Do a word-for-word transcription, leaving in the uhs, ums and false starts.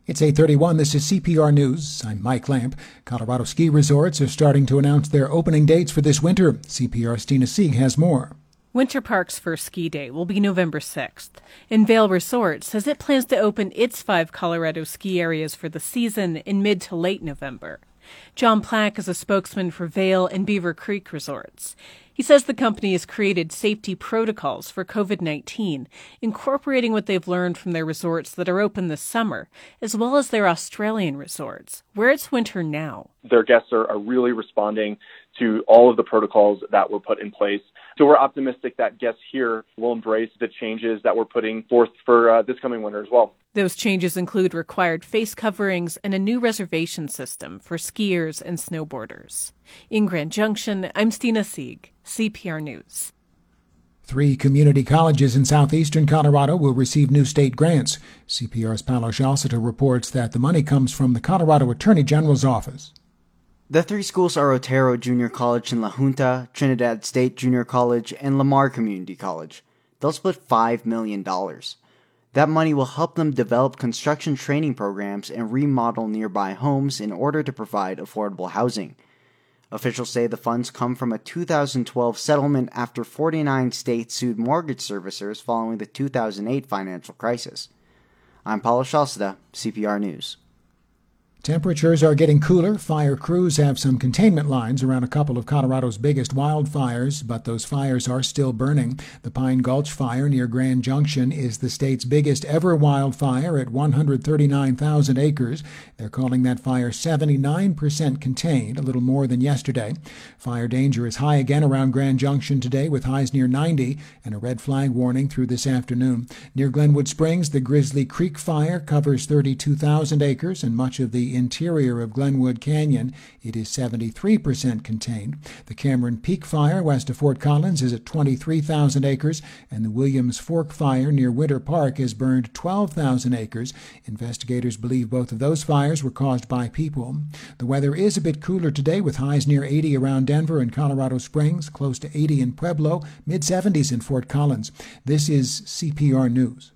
It's eight thirty-one. This is C P R News. I'm Mike Lamp. Colorado ski resorts are starting to announce their opening dates for this winter. C P R's Tina Sieg has more. Winter Park's first ski day will be November sixth. And Vail Resort says it plans to open its five Colorado ski areas for the season in mid to late November. John Plack is a spokesman for Vail and Beaver Creek Resorts. He says the company has created safety protocols for covid nineteen, incorporating what they've learned from their resorts that are open this summer, as well as their Australian resorts, where it's winter now. Their guests are, are really responding to all of the protocols that were put in place. So we're optimistic that guests here will embrace the changes that we're putting forth for uh, this coming winter as well. Those changes include required face coverings and a new reservation system for skiers and snowboarders. In Grand Junction, I'm Tina Sieg, C P R News. Three community colleges in southeastern Colorado will receive new state grants. C P R's Paolo Scialsita reports that the money comes from the Colorado Attorney General's office. The three schools are Otero Junior College in La Junta, Trinidad State Junior College, and Lamar Community College. They'll split five million dollars. That money will help them develop construction training programs and remodel nearby homes in order to provide affordable housing. Officials say the funds come from a two thousand twelve settlement after forty-nine states sued mortgage servicers following the two thousand eight financial crisis. I'm Paolo Scialsita, C P R News. Temperatures are getting cooler. Fire crews have some containment lines around a couple of Colorado's biggest wildfires, but those fires are still burning. The Pine Gulch Fire near Grand Junction is the state's biggest ever wildfire at one hundred thirty-nine thousand acres. They're calling that fire seventy-nine percent contained, a little more than yesterday. Fire danger is high again around Grand Junction today with highs near ninety and a red flag warning through this afternoon. Near Glenwood Springs, the Grizzly Creek Fire covers thirty-two thousand acres and much of the interior of Glenwood Canyon. It is seventy-three percent contained. The Cameron Peak Fire west of Fort Collins is at twenty-three thousand acres, and the Williams Fork Fire near Winter Park has burned twelve thousand acres. Investigators believe both of those fires were caused by people. The weather is a bit cooler today with highs near eighty around Denver and Colorado Springs, close to eighty in Pueblo, mid seventies in Fort Collins. This is C P R News.